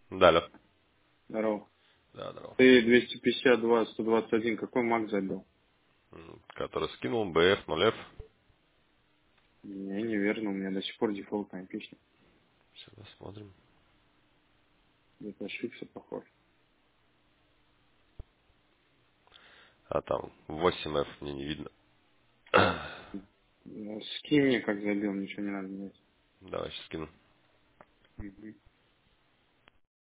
Да, алло. Здорово. Да, здорово. Ты 252, 121, какой маг забил? Который скинул БФ 0F. Не, неверно, у меня до сих пор дефолтная песня. Сейчас смотрим. Это ошибся, похож. А там 8F мне не видно. Ну, скинь мне, как забил, ничего не надо делать. Давай сейчас скину. Мгм.